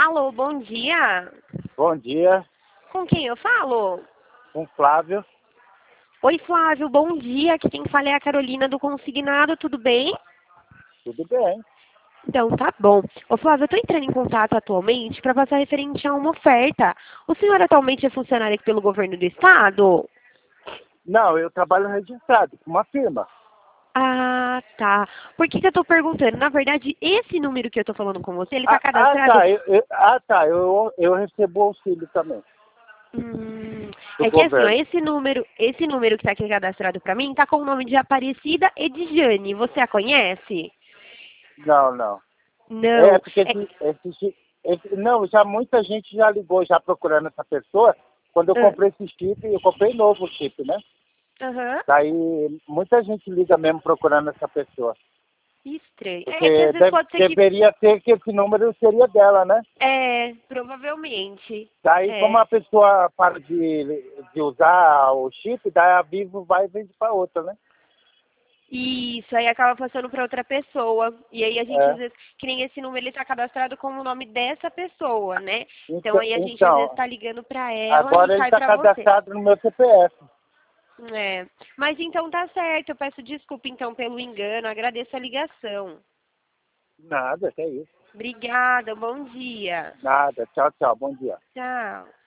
Alô, bom dia. Bom dia, Com quem eu falo? com Flávio. Oi, Flávio, bom dia. Aqui quem fala é a Carolina do Consignado, tudo bem? Tudo bem? Então, tá bom. Ô, Flávio, eu tô entrando em contato atualmente para passar referente a uma oferta. O senhor atualmente é funcionário aqui pelo governo do estado? Não, eu trabalho registrado com uma firma. Ah, tá. Por que que eu tô perguntando? Na verdade, esse número que eu tô falando com você, ele tá cadastrado. Tá. Eu recebo auxílio também do É que assim, ó, governo. esse número que tá aqui cadastrado pra mim tá com o nome de Aparecida Edjane. Você a conhece? Não, não. É Não. porque não, já muita gente já ligou já procurando essa pessoa. Quando eu Ah, comprei esse chip, eu comprei novo chip, né? aham. Daí muita gente liga mesmo procurando essa pessoa. Estranho. É que às Porque vezes pode ser que. deveria ter que esse número seria dela, né? É, provavelmente. Daí, como É. a pessoa para de usar o chip, daí a Vivo vai e vende para outra, né? Isso, aí acaba passando para outra pessoa. E aí a gente, às É. vezes, que nem esse número, ele tá cadastrado com o nome dessa pessoa, né? Então Então, aí a gente, às vezes, então tá ligando para ela e agora ele cai está para você. cadastrado no meu CPF. É. Mas então tá certo. Eu peço desculpa, então, pelo engano. Agradeço a ligação. Nada, que é isso. Obrigada, bom dia. Nada. Tchau, tchau. Bom dia. Tchau.